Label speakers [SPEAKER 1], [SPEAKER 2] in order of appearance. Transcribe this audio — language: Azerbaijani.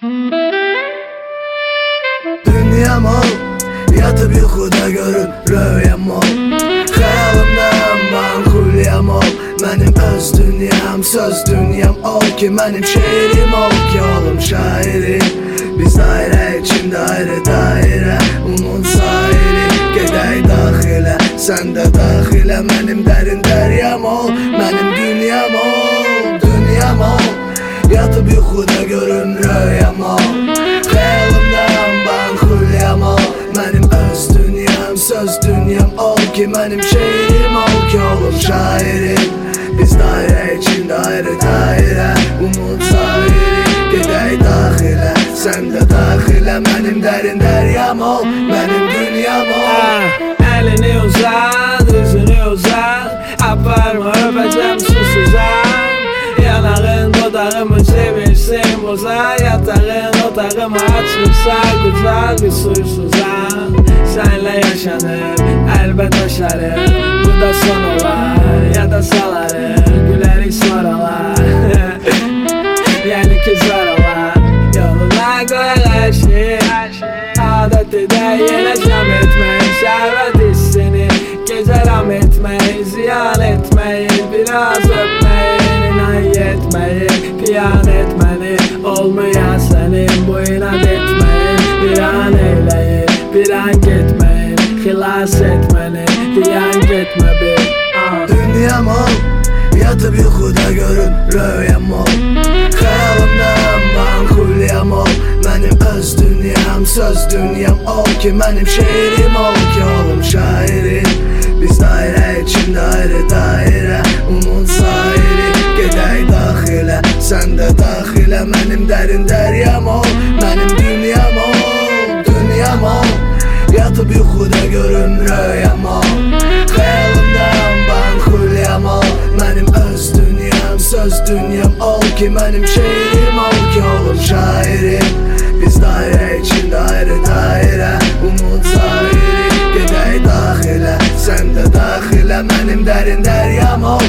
[SPEAKER 1] Dünyam ol, yatıp yuxuda görün röyəm ol. Xəyalımdan banxulyam ol. Mənim öz dünyam, söz dünyam ol ki, mənim şeirim ol ki, olum şairim. Biz dairə içində ayrı dairə, onun sahili. Gedək daxilə, sən də daxilə. Mənim dərin dəryam ol, mənim dünyam ol. Dünyam ol, yatıp yuxuda görün röyəm ol. Xəyalımdan banxulyam ol. Mənim öz dünyam, söz dünyam ol ki, mənim şeirim ol ki, olum şairim. Biz dairə içində ayrı dairə, umut sahili. Gedək daxilə, sən də daxilə. Mənim dərin dəryam ol, mənim dünyam ol.
[SPEAKER 2] Elini uzat, üzünü uzat, aparma öpəcəm susuzam. Yanağın dodağımı çevirsin boza, yatağın otağımı açırsa kucak suysuzam. Senle yaşanır, elbet aşarır, bu da son olar ya da salarır, gülerik sonralar. Yani ki zor olar, yoluna koy her şey. Adeti de yine şam etmeyin, şerbet hissini gece ram etmeyin, ziyan etmeyin, biraz öpmeyin, inan yetmeyin, piyan etmeni, olmayan senin bu inat etmeyin. Bir an eyleyin, bir an gitmeyin, hilas etmeni, diyan gitme bir.
[SPEAKER 1] Dünyam ol, yatıp yuxuda görün röyəm ol. Xəyalımdan banxulyam ol. Mənim öz dünyam, söz dünyam ol ki, mənim şeirim ol ki, olum şairim. Biz dairə içində ayrı dairə, umut sahili. Gedək daxilə, sən də daxilə. Mənim dərin dəryam ol, mənim dünyam ol. Dünyam ol, yatıp yuxuda görün röyəm ol. Xəyalımdan banxulyam ol. Mənim öz dünyam, söz dünyam ol ki, mənim şeirim ol ki, olum şairim. Biz dairə içində ayrı dairə, umut sahili. Gedək daxilə, sən də daxilə. Mənim dərin dəryam ol,